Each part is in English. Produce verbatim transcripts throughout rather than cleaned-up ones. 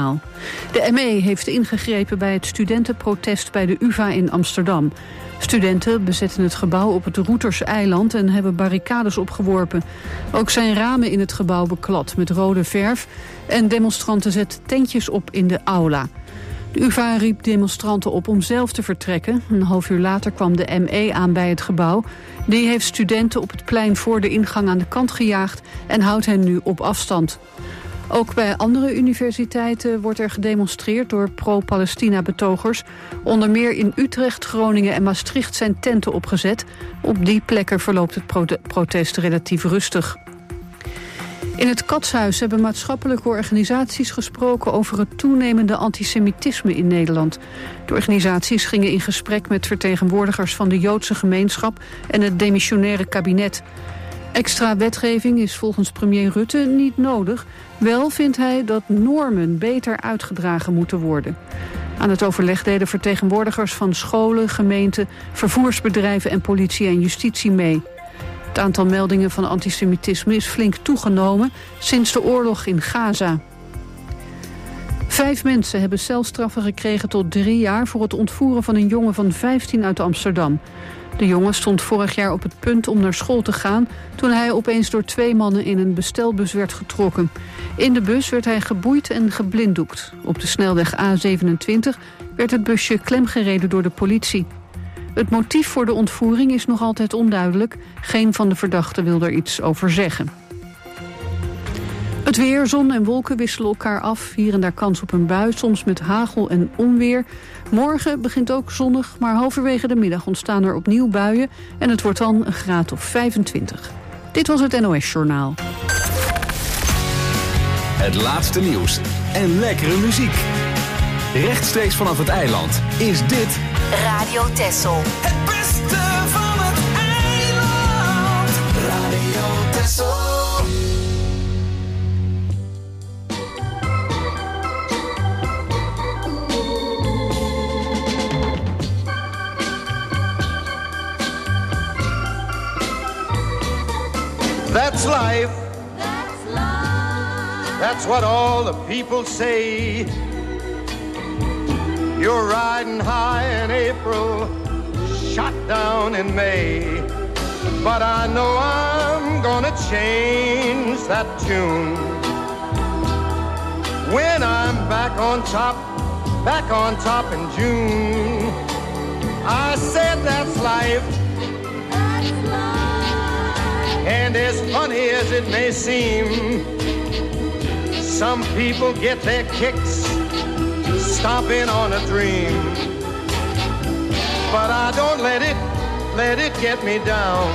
Journaal. De M E heeft ingegrepen bij het studentenprotest bij de U vA in Amsterdam. Studenten bezetten het gebouw op het Routerseiland en hebben barricades opgeworpen. Ook zijn ramen in het gebouw beklad met rode verf en demonstranten zetten tentjes op in de aula. De U vA riep demonstranten op om zelf te vertrekken. Een half uur later kwam de M E aan bij het gebouw. Die heeft studenten op het plein voor de ingang aan de kant gejaagd en houdt hen nu op afstand. Ook bij andere universiteiten wordt er gedemonstreerd door pro-Palestina-betogers. Onder meer in Utrecht, Groningen en Maastricht zijn tenten opgezet. Op die plekken verloopt het protest relatief rustig. In het Katshuis hebben maatschappelijke organisaties gesproken over het toenemende antisemitisme in Nederland. De organisaties gingen in gesprek met vertegenwoordigers van de Joodse gemeenschap en het demissionaire kabinet. Extra wetgeving is volgens premier Rutte niet nodig. Wel vindt hij dat normen beter uitgedragen moeten worden. Aan het overleg deden vertegenwoordigers van scholen, gemeenten, vervoersbedrijven en politie en justitie mee. Het aantal meldingen van antisemitisme is flink toegenomen sinds de oorlog in Gaza. Vijf mensen hebben celstraffen gekregen tot drie jaar voor het ontvoeren van een jongen van vijftien uit Amsterdam. De jongen stond vorig jaar op het punt om naar school te gaan toen hij opeens door twee mannen in een bestelbus werd getrokken. In de bus werd hij geboeid en geblinddoekt. Op de snelweg A zevenentwintig werd het busje klemgereden door de politie. Het motief voor de ontvoering is nog altijd onduidelijk. Geen van de verdachten wil er iets over zeggen. Het weer, zon en wolken wisselen elkaar af. Hier en daar kans op een bui, soms met hagel en onweer. Morgen begint ook zonnig, maar halverwege de middag ontstaan er opnieuw buien. En het wordt dan een graad of vijfentwintig. Dit was het N O S Journaal. Het laatste nieuws en lekkere muziek. Rechtstreeks vanaf het eiland is dit Radio Texel. Het beste van het eiland. Radio Texel. That's life. That's life. That's what all the people say. You're riding high in April, shot down in May. But I know I'm gonna change that tune. When I'm back on top, back on top in June. I said that's life. That's life. And as funny as it may seem, some people get their kicks stomping on a dream. But I don't let it, let it get me down.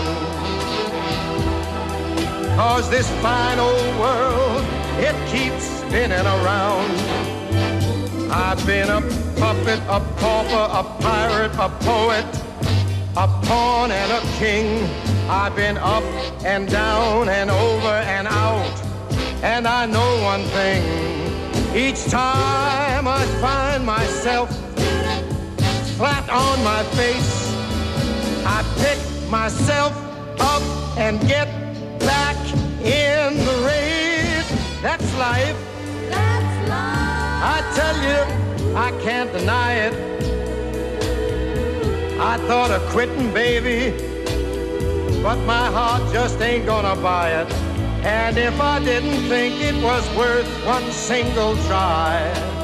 'Cause this fine old world, it keeps spinning around. I've been a puppet, a pauper, a pirate, a poet, a pawn and a king. I've been up and down and over and out. And I know one thing. Each time I find myself flat on my face, I pick myself up and get back in the race. That's life. That's life. I tell you, I can't deny it. I thought of quitting, baby, but my heart just ain't gonna buy it. And if I didn't think it was worth one single try,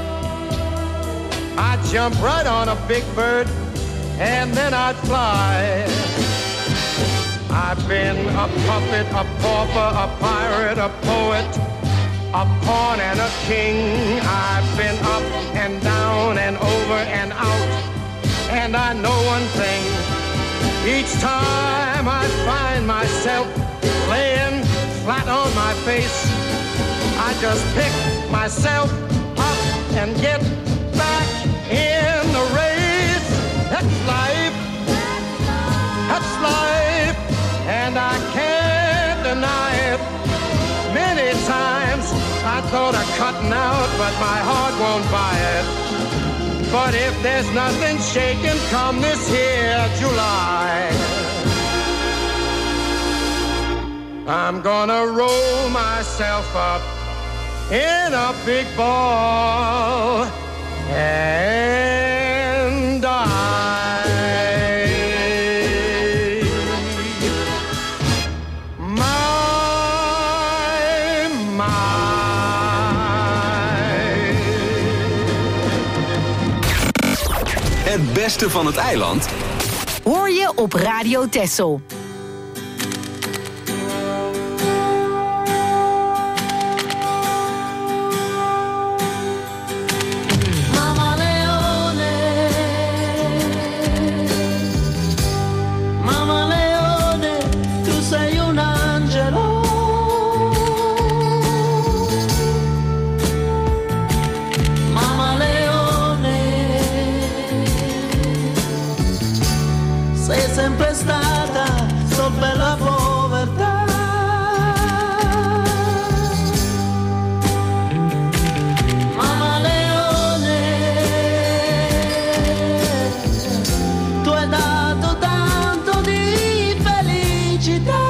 I'd jump right on a big bird and then I'd fly. I've been a puppet, a pauper, a pirate, a poet, a pawn and a king. I've been up and down and over and out. And I know one thing. Each time I find myself laying flat on my face, I just pick myself up and get back in the race. That's life. That's life. And I can't deny it. Many times I thought of cutting out, but my heart won't buy it. But if there's nothing shaking come this here July, I'm gonna roll myself up in a big ball Het beste van het eiland hoor je op Radio Texel. Sempre stata so per la povertà. Mamma Leone, tu hai dato tanto di felicità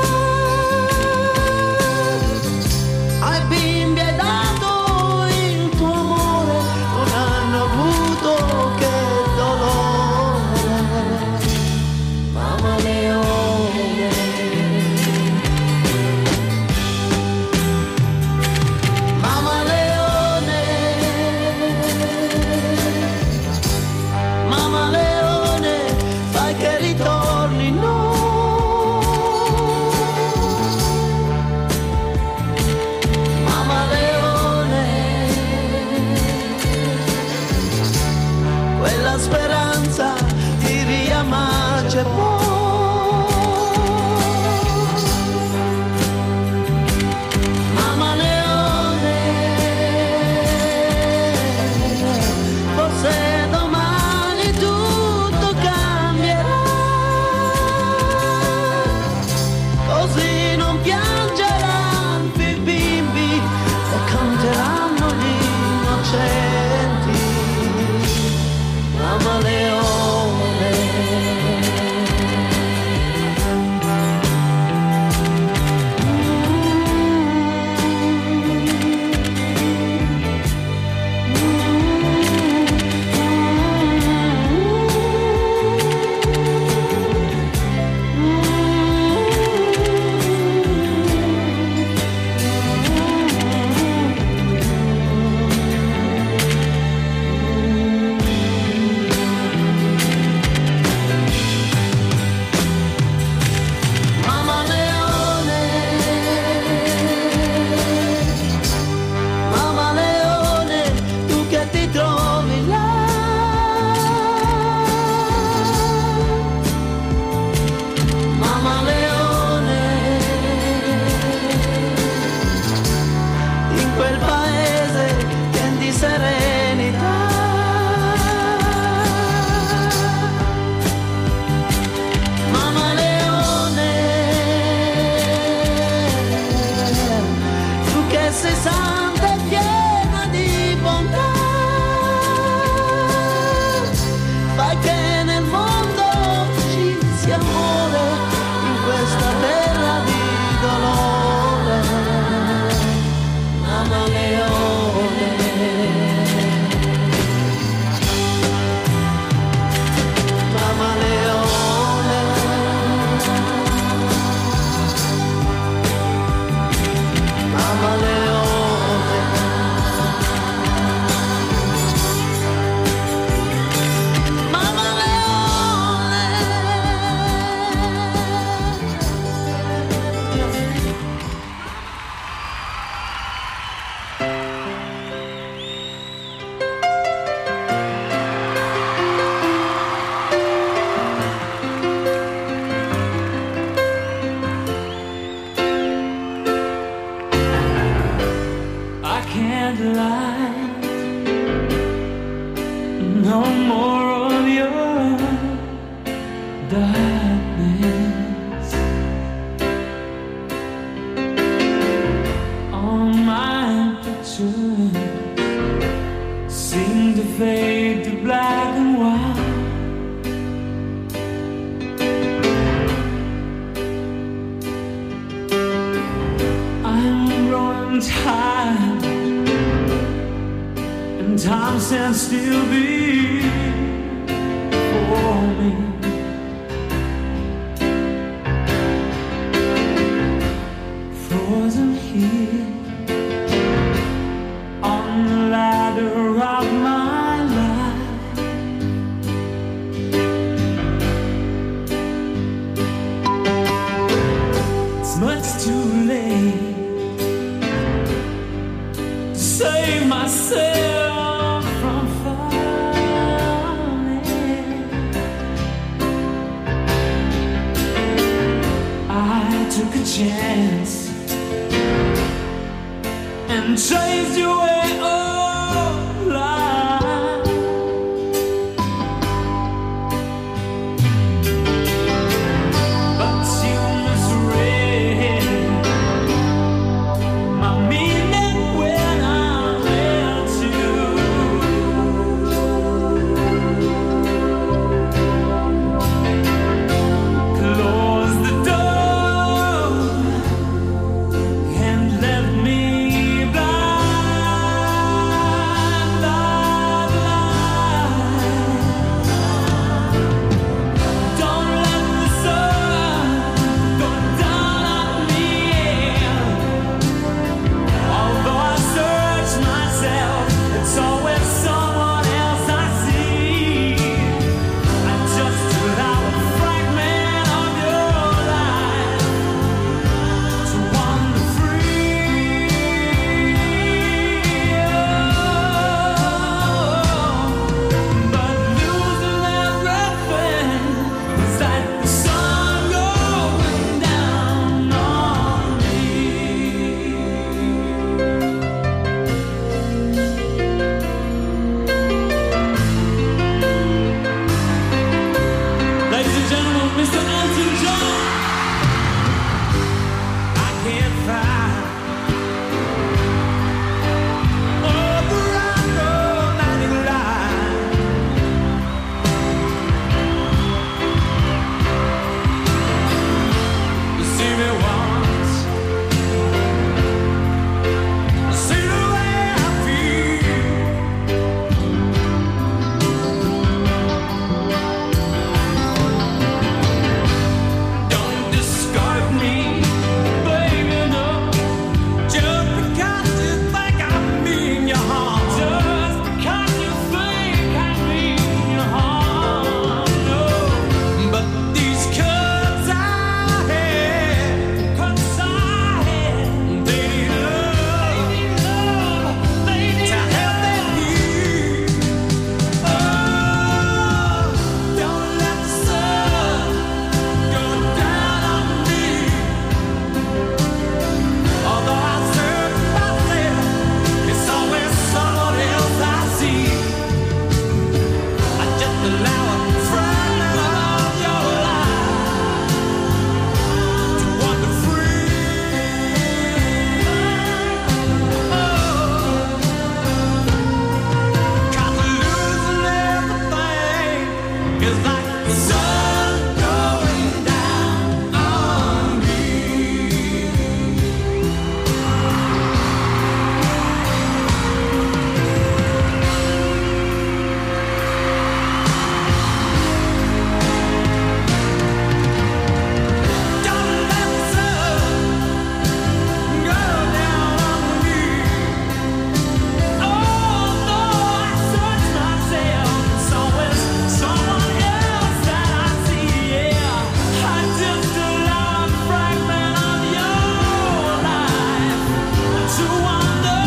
ai bimbi, hai dato il tuo amore, non hanno avuto che dolore. Mamma Leone, Mamma Leone, Mamma Leone, fai che ritorni no. Mamma Leone, quella speranza di riamarci poi. Time stands still before me. Frozen here on the ladder of my life. chance and chase you away all life. But you misread my meaning when I met you. Close the door and let me blind, blind, blind. Don't let the sun go down on me. Although I search myself, it's always someone else I see. I just allow a fragment of your life to wander free. But losing everything is like the sun going down on me. Ladies and gentlemen, Mister Elton John. I can't find all the right romantic line. You see me once, see the way I feel. Don't discard me, baby, no. Just because you think I mean you harm. Just because you think I mean you harm, no. But these cuts I had, cuts I had, they need love, they need love, to help them heal. Oh, don't let the sun go down on me. Although I search myself, it's always someone else I see. I just allow a fragment of your life to wander free. Oh, 'cause losing everything is like the sun going down on me. Don't let the sun go down on me. Although I search myself, it's always someone else that I see. Yeah, I just allow a fragment of your life to wander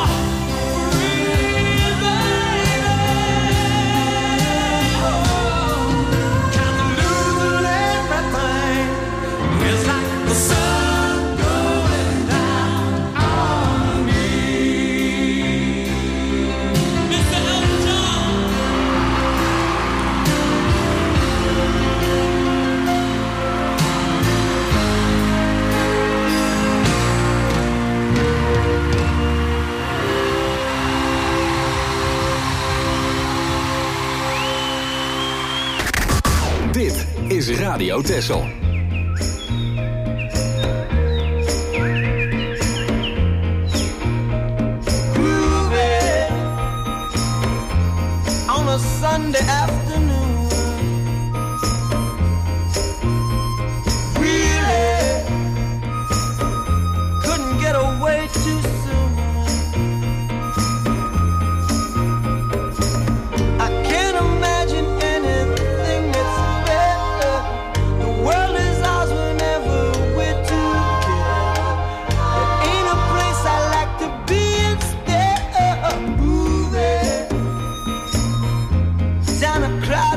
free, baby. Oh, 'cause losing everything is like the sun going down on me. Mister Elton John. Dit is Radio Texel. Groovy on a Sunday afternoon. Really couldn't get away too soon. I can't imagine anything that's better. The world is ours whenever we're together. There ain't a place I like to be instead of moving down a crowded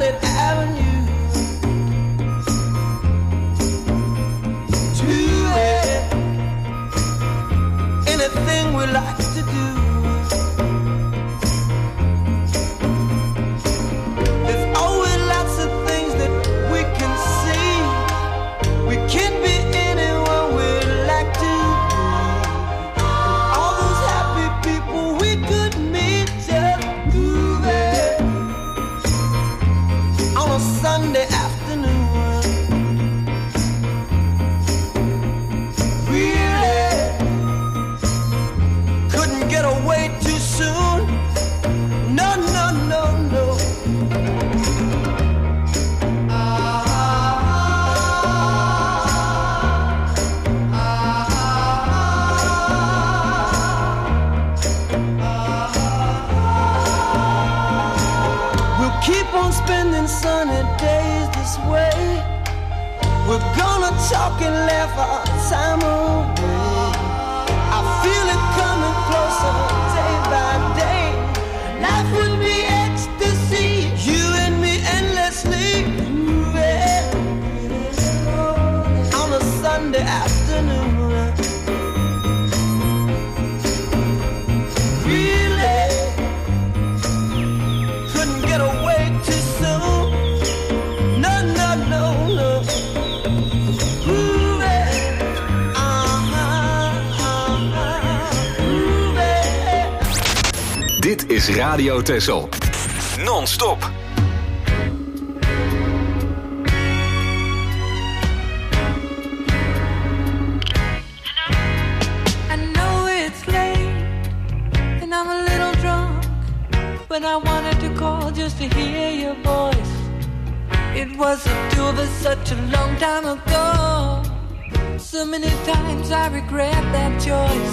keep on spending sunny days this way. We're gonna talk and laugh our time away. I feel it coming closer day by day. Life would be ecstasy, you and me endlessly. Yeah. On a Sunday afternoon. Really couldn't get away too soon. No, no, no, no. Ooh, yeah. Uh-huh, uh-huh. Ooh, yeah. Dit is Radio Texel. Non-stop. But I wanted to call just to hear your voice. It was the two of us such a long time ago. So many times I regret that choice.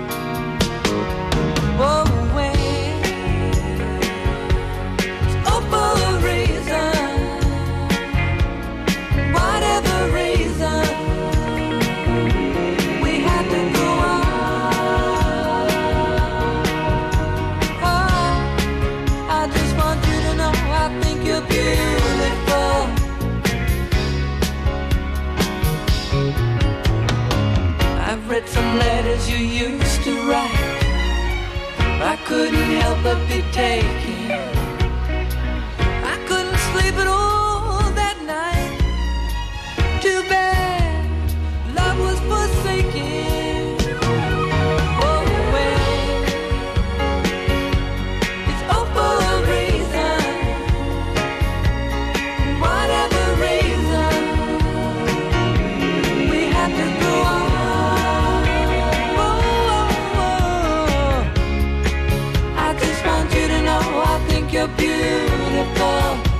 Oh, when it's all for a reason, whatever reason, we had to go on. Beautiful. I've read some letters you used to write. I couldn't help but be taken. I couldn't sleep at all that night. Too bad love was forsaken. Oh well, it's all for a reason. Whatever reason, we had to go on. Oh, oh, oh. I just want you to know I think you're beautiful.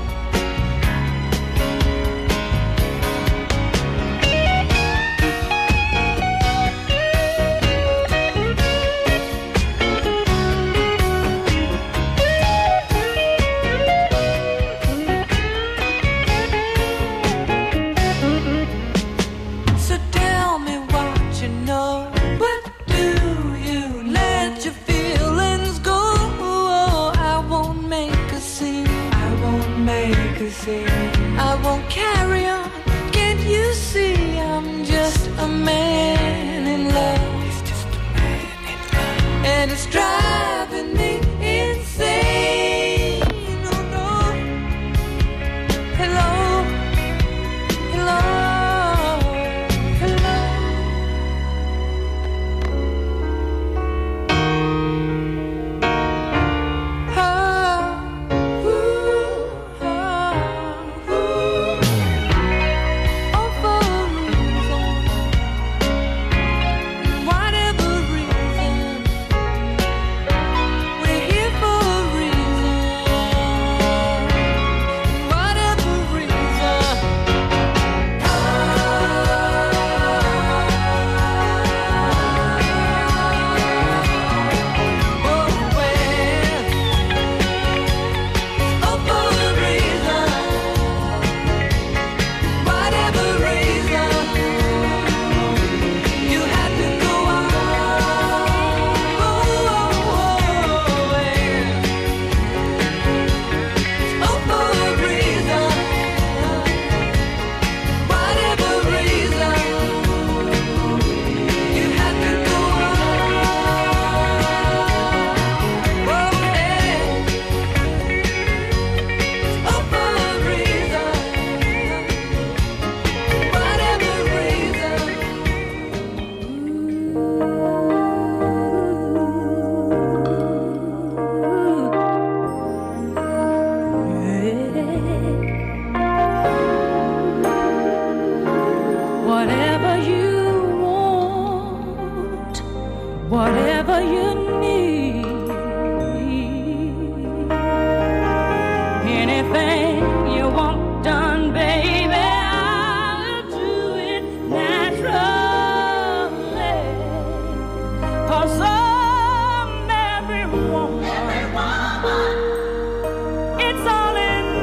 I won't carry on. Can't you see I'm just a man in love? He's just a man in love. And it's driving me insane. Oh no. Hello. Hello. Hello. Oh. Ooh. Whatever reason, we're here for a whatever you need. Anything you want done, baby, I'll do it naturally. 'Cause I'm every woman, it's all in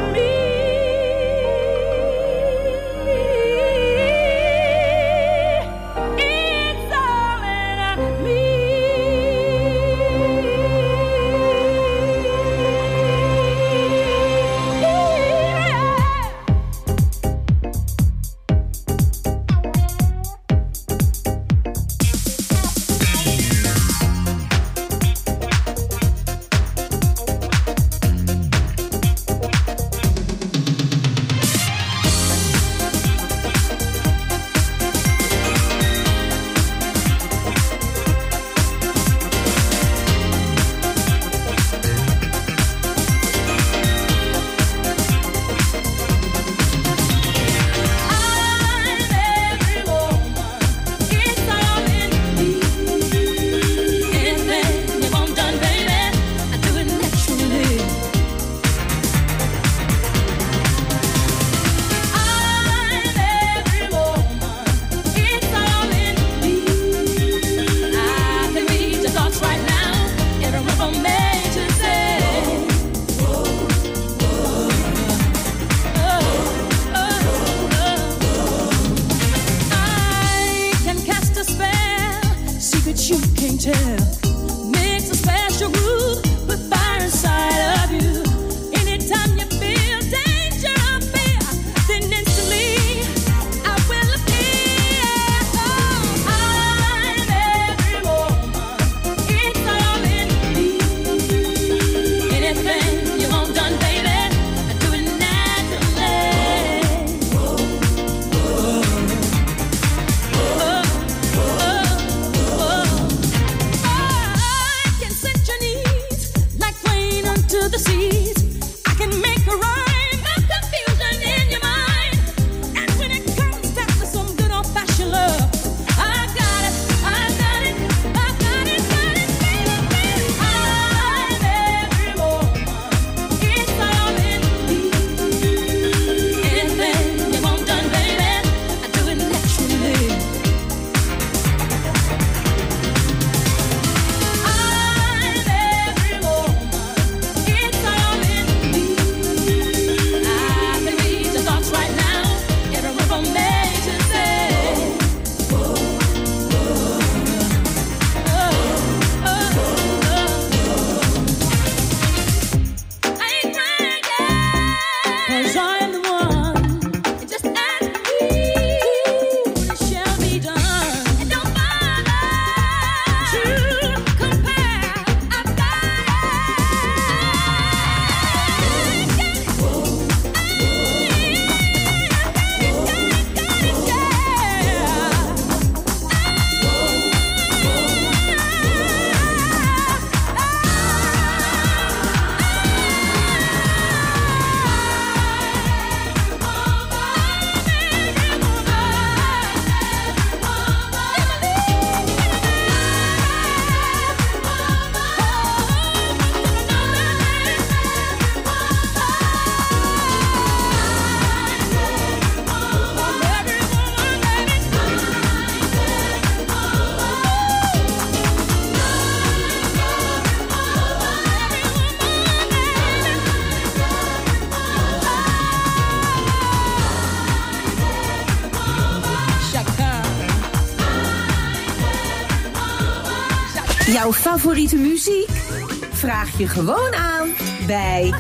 Jouw favoriete muziek? Vraag je gewoon aan bij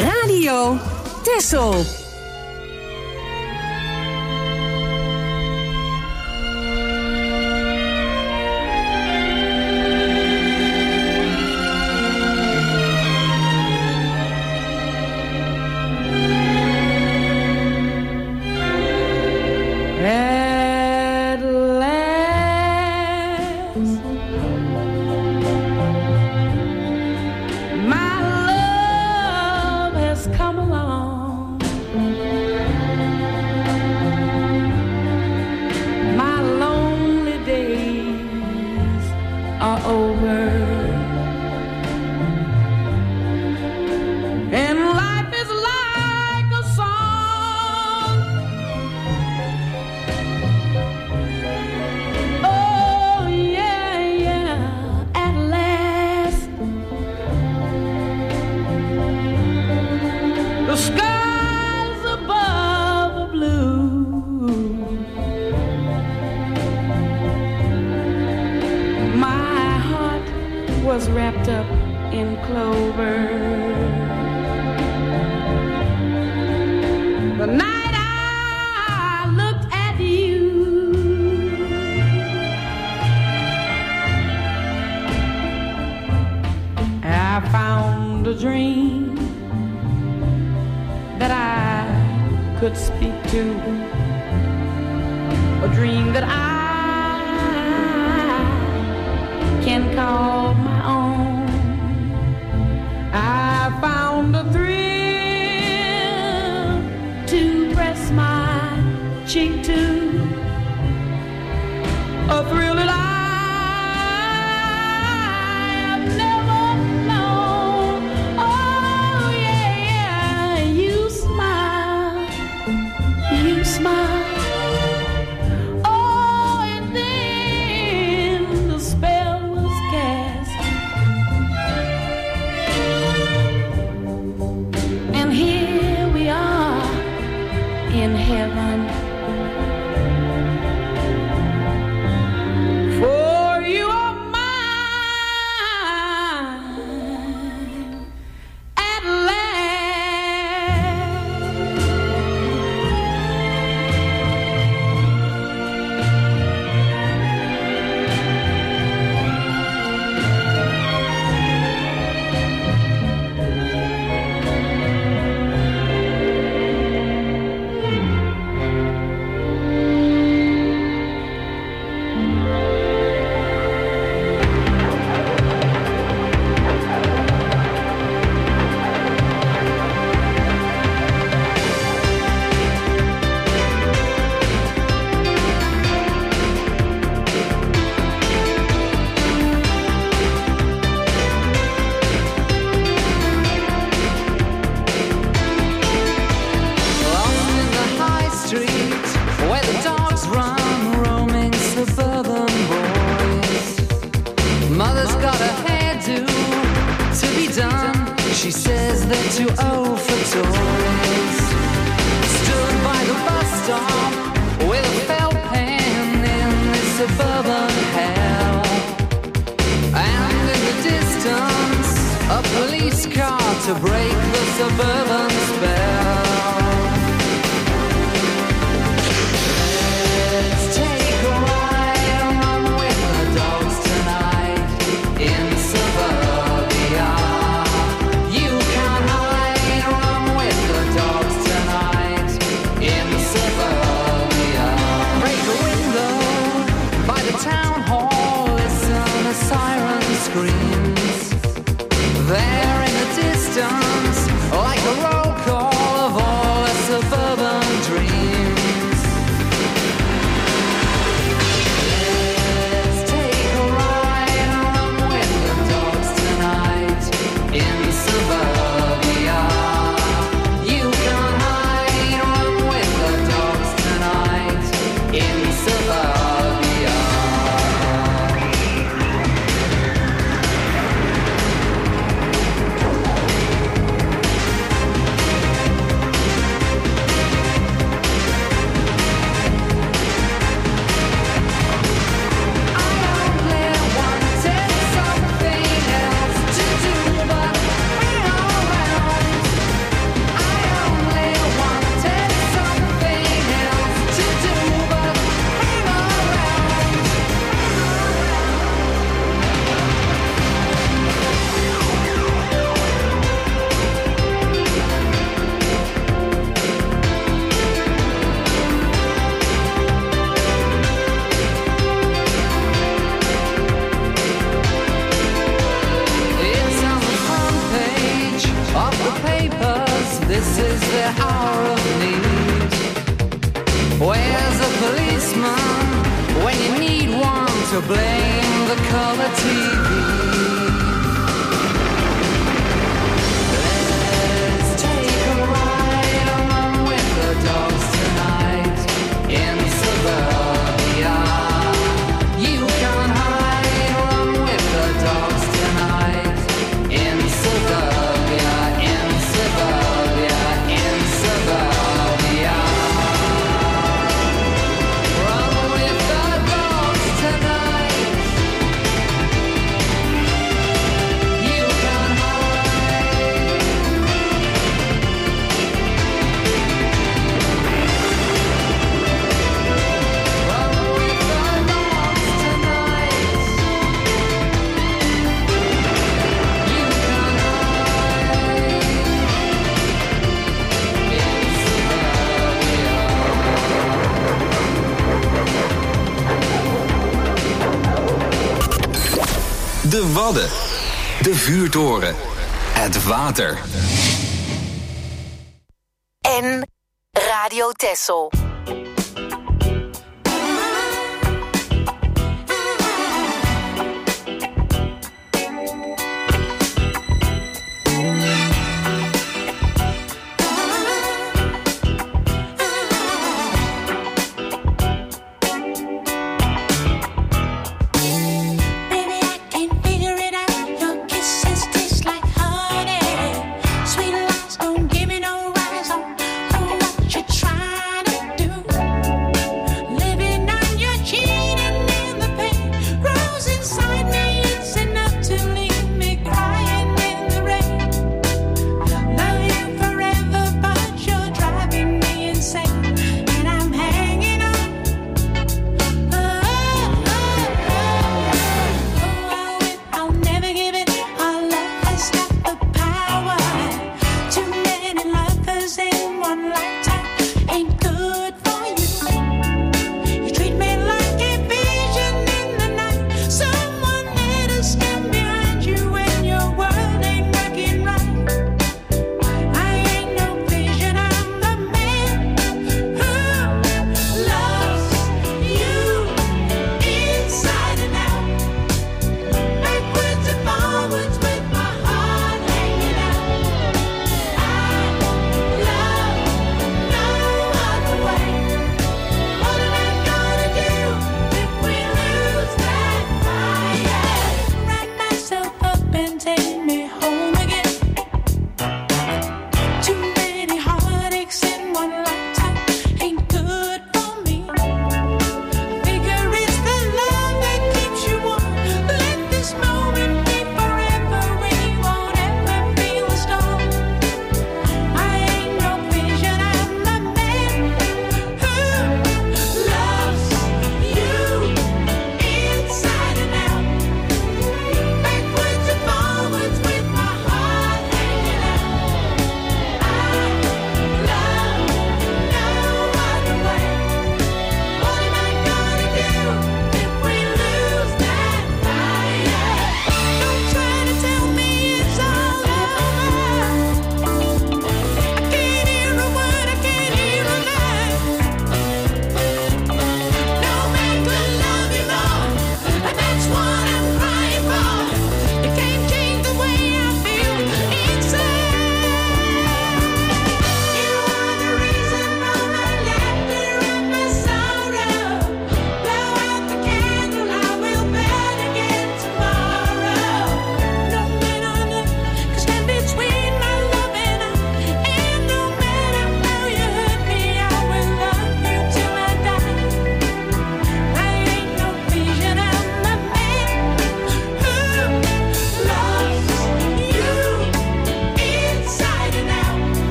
Radio Texel. go for toys. Stood by the bus stop with a felt pen in this suburban hell. And in the distance, a police car to break the suburban spell. Let's take a ride along with the dogs tonight in suburbia. You can hide along with the dogs tonight in suburbia. Break a window by the town hall, listen a siren screams. There in the distance, like a roll call of all the suburban dreams. Let's take a ride along with the dogs tonight in suburbia. You can hide along with the dogs tonight in suburbia. It's on the front page of the papers. This is the hour of need. Where's the policeman when you need one to blame the color T V? Let's take a ride along with the dogs tonight in suburbia. You can hide along with the dogs tonight in suburbia, in suburbia, in suburbia. Run with the dogs tonight. You can hide. Run with the dogs tonight. You can hide in suburbia. De Wadden. De vuurtoren. Het water. En Radio Texel. Baby, I can't figure it out. Your kisses taste like honey. Sweet lies don't give me no rise on what you're trying to do.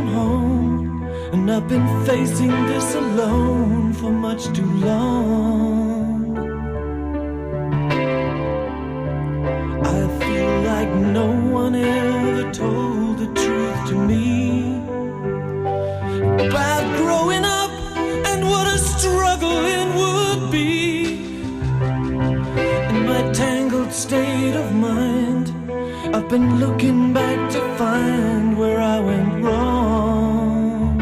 from home, and I've been facing this alone for much too long. I feel like no one ever told the truth to me about growing up and what a struggle it would be. In my tangled state of mind, I've been looking back to find where I went wrong.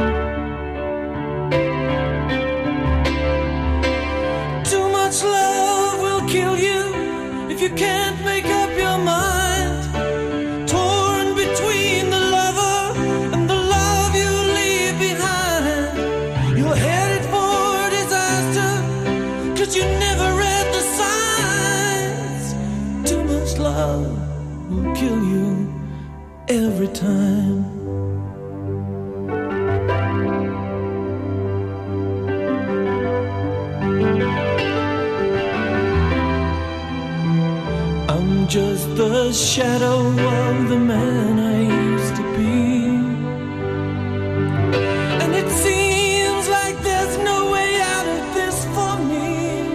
Too much love will kill you if you can't make up your mind. Torn between the lover and the love you leave behind. You're headed for disaster, 'cause you never read the signs. Too much love will kill you every time. I'm just the shadow of the man I used to be, and it seems like there's no way out of this for me.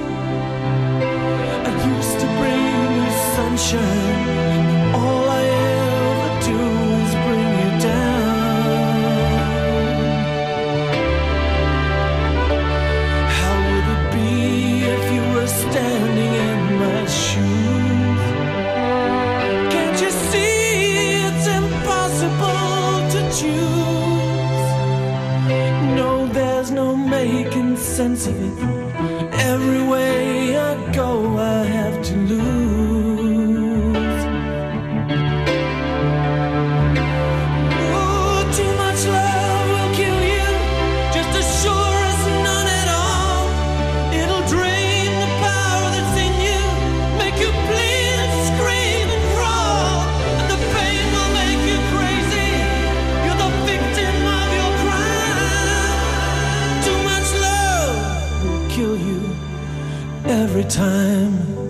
I used to bring you sunshine, all I ever do is bring you down. How would it be if you were standing in my shoes? Can't you see it's impossible to choose? No, there's no making sense of it. Every way I go, I have to lose. Oh, too much love will kill you, just as sure as none at all. It'll drain the power that's in you, make you bleed and scream and crawl, and the pain will make you crazy. You're the victim of your crime. Too much love will kill you every time.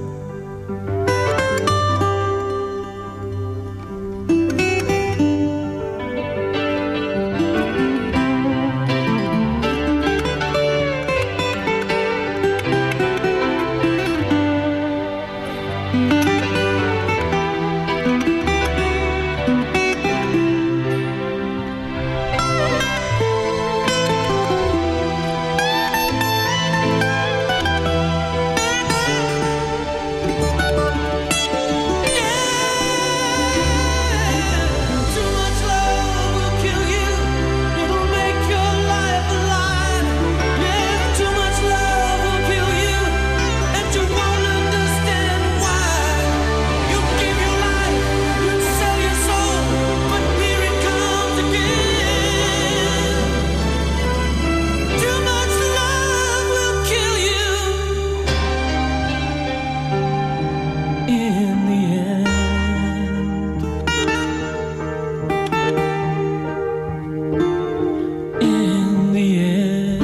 Too much love will kill you, it'll make your life a lie. Yeah, too much love will kill you, and you won't understand why. You give your life, you sell your soul, but here it comes again. Too much love will kill you in the end. In the end.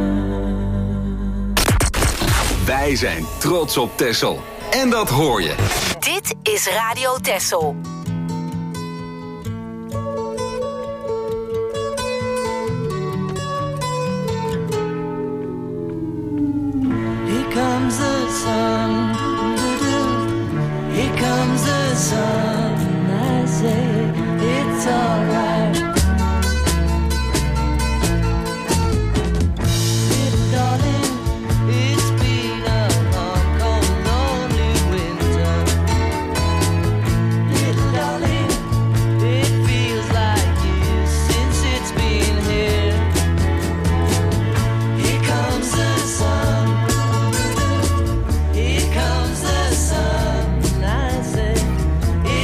Wij zijn trots op Texel. En dat hoor je. Dit is Radio Texel. Here comes the sun, here comes the sun, and I say it's alright. Little darling, it's been a long, cold, lonely winter. Little darling, it feels like years since it's been here. Here comes the sun, here comes the sun, and I say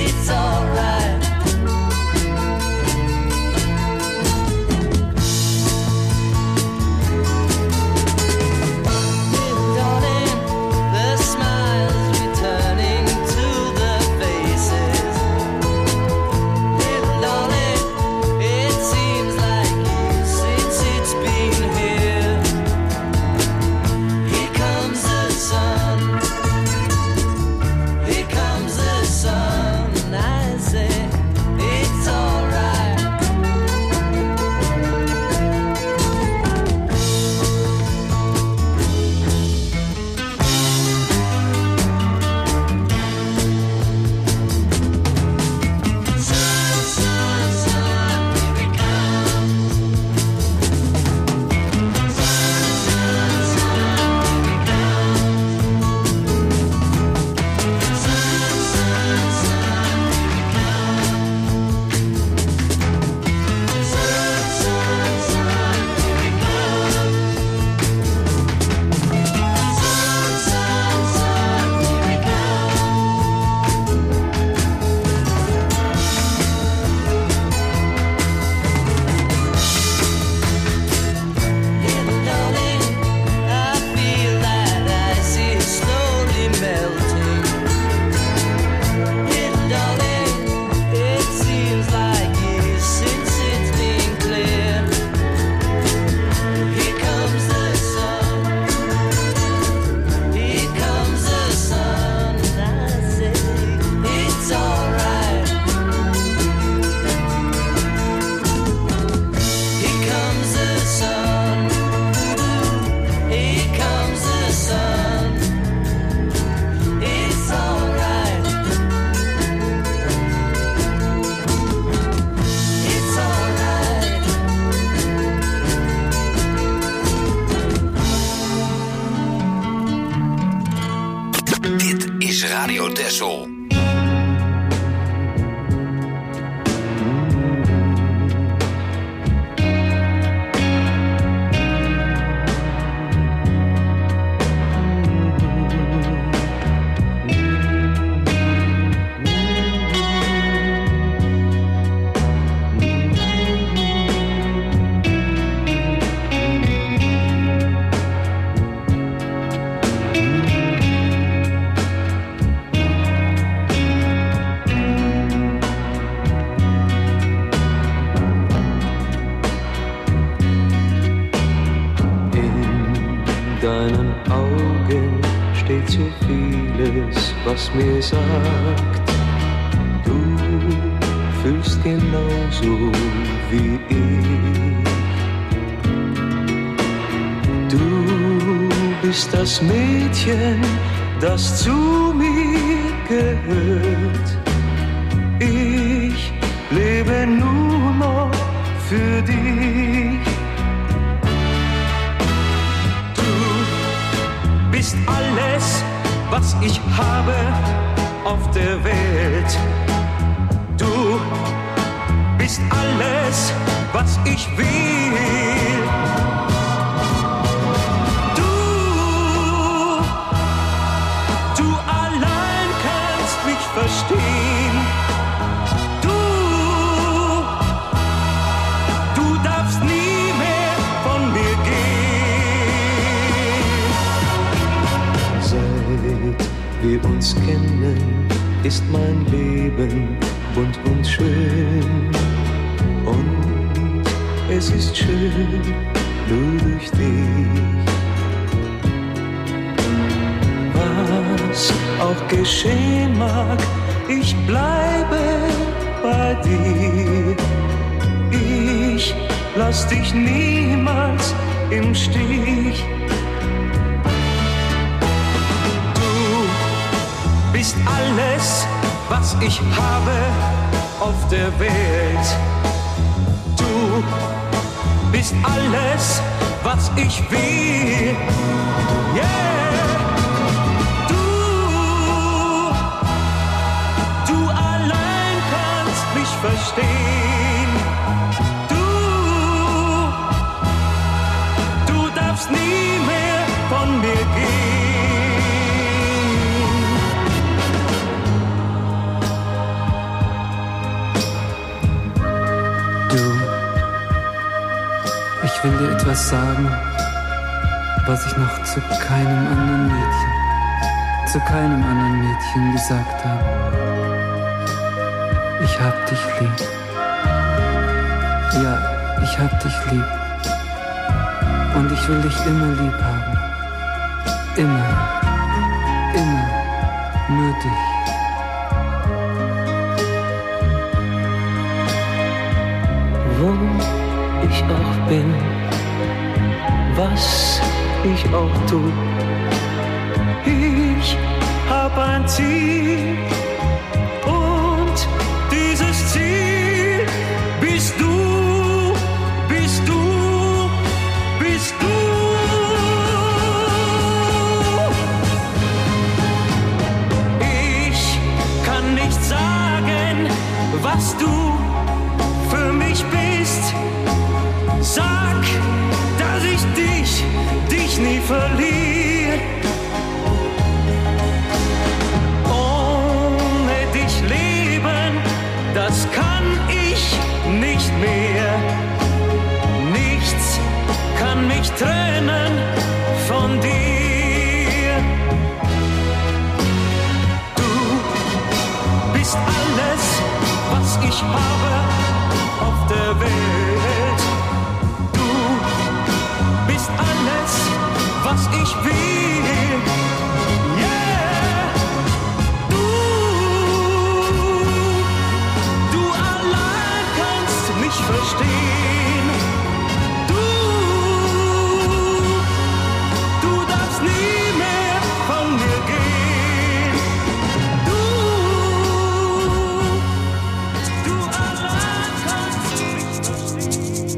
Texel. Was mir sagt, du fühlst genauso wie ich. Du bist das Mädchen, das zu mir gehört. Ich lebe nur noch für dich. Du bist alles, was ich habe auf der Welt. Du bist alles, was ich will. Du, du allein kannst mich verstehen. Du, du darfst nie mehr von mir gehen. Seit wir uns kennen, ist mein Leben bunt und schön. Und es ist schön, nur durch dich. Was auch geschehen mag, ich bleibe bei dir. Ich lass dich niemals im Stich. Bist alles, was ich habe auf der Welt. Du bist alles, was ich will. Yeah. Du, du allein kannst mich verstehen. Du, du darfst nie mehr von mir gehen. Ich will dir etwas sagen, was ich noch zu keinem anderen Mädchen, zu keinem anderen Mädchen gesagt habe. Ich hab dich lieb. Ja, ich hab dich lieb. Und ich will dich immer lieb haben. Immer, immer, nur dich. Wo ich auch bin, was ich auch tu, ich hab ein Ziel und dieses Ziel bist du, bist du, bist du. Ich kann nicht sagen, was du für mich bist. Sag, dass ich dich, dich nie verliere. Ohne dich leben, das kann ich nicht mehr. Nichts kann mich trennen von dir. Du bist alles, was ich habe auf der Welt. Bist alles, was ich will. Yeah. Du, du allein kannst mich verstehen. Du, du darfst nie mehr von mir gehen. Du, du allein kannst mich verstehen.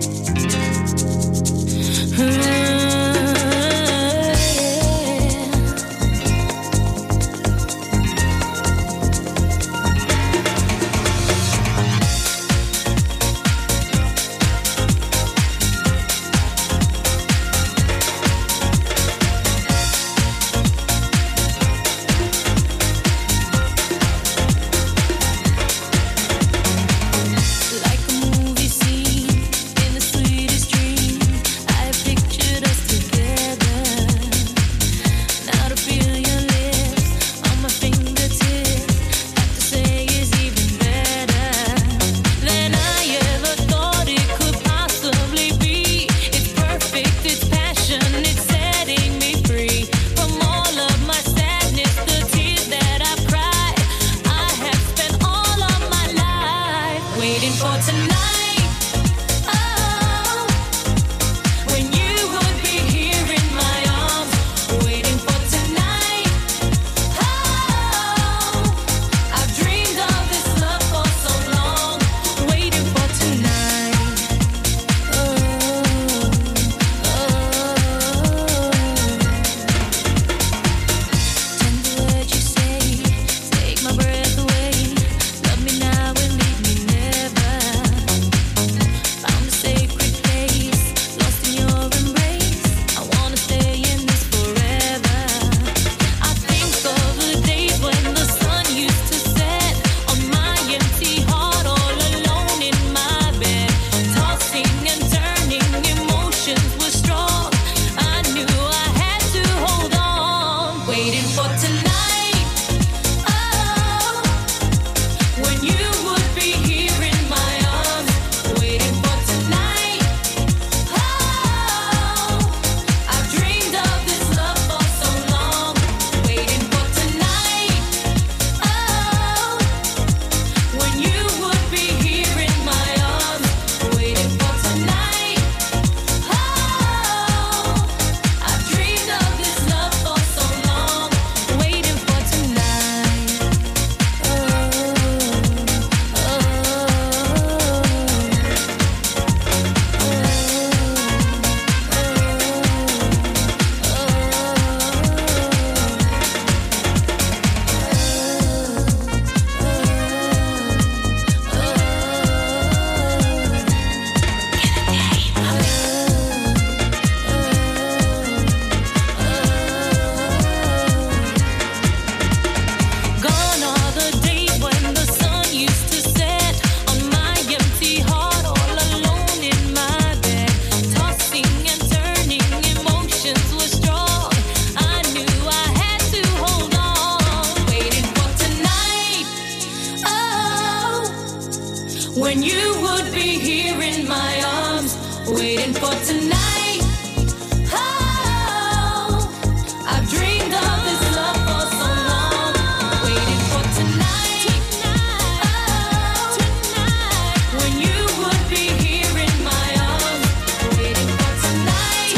waiting for tonight. Oh, I've dreamed of this love for so long. Waiting for tonight. Oh, when you would be here in my arms. Waiting for tonight.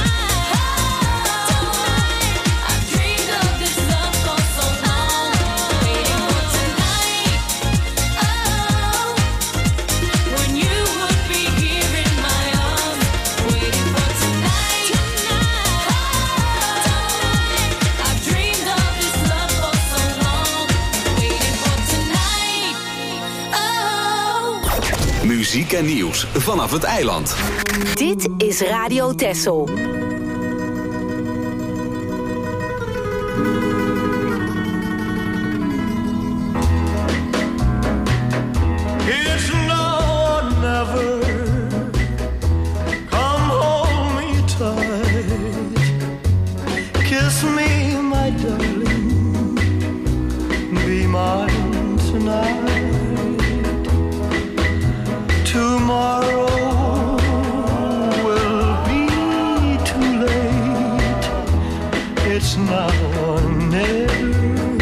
Oh, I've dreamed of this love for so long. Waiting for tonight. Oh, when you would be here in my arms. Waiting for tonight. Oh, I've dreamed of this love for so long. Waiting for tonight. Oh. Muziek en nieuws vanaf het eiland. Dit is Radio Texel. It's now or never. Come hold me tight. Kiss me, my darling. Be mine tonight. Tomorrow will be too late. It's now or never.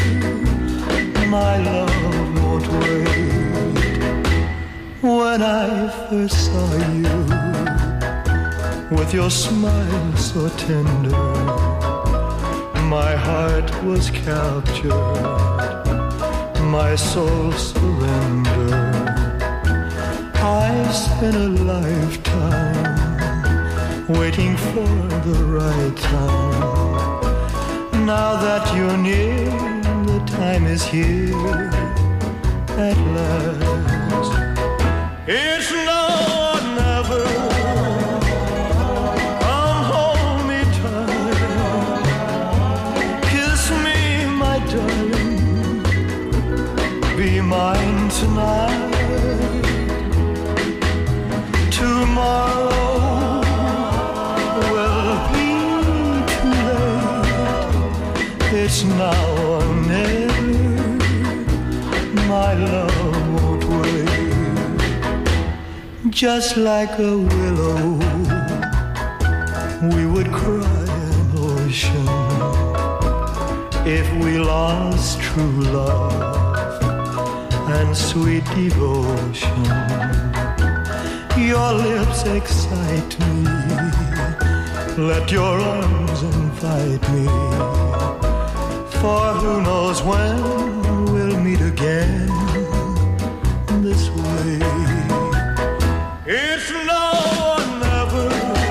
My love won't wait. When I first saw you, with your smile so tender, my heart was captured, my soul surrendered. I spent a lifetime waiting for the right time. Now that you're near, the time is here at last. It's now or never. Come hold me tight. Kiss me, my darling. Be mine tonight. Tomorrow will be too late. It's now or never. My love won't wait. Just like a willow, we would cry an ocean if we lost true love and sweet devotion. Your lips excite me. Let your arms invite me. For who knows when we'll meet again this way. It's now or never.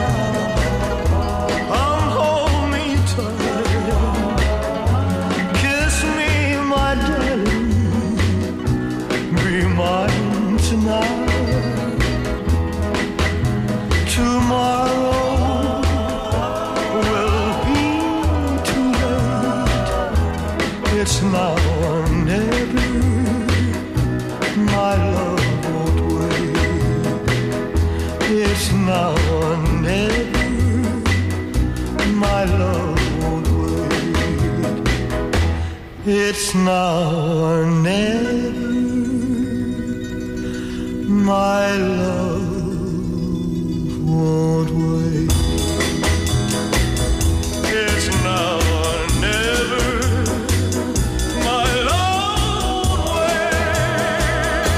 Come hold me tight. Kiss me, my darling. Be mine tonight. Tomorrow will be too late. It's now or never. My love won't wait. It's now or never. My love won't wait. It's now or never. My love won't wait. It's now or never. My love won't wait.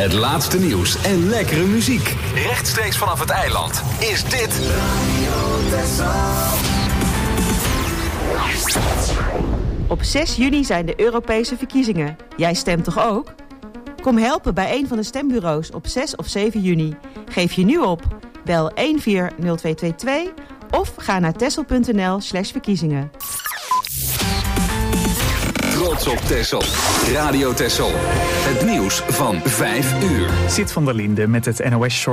Het laatste nieuws en lekkere muziek. Rechtstreeks vanaf het eiland is dit Op zes juni zijn de Europese verkiezingen. Jij stemt toch ook? Kom helpen bij een van de stembureaus op zes of zeven juni. Geef je nu op. Bel een vier nul twee twee twee of ga naar texel.nl slash verkiezingen. Trots op Texel. Radio Texel. Het nieuws van vijf uur. Zit van der Linde met het N O S Short.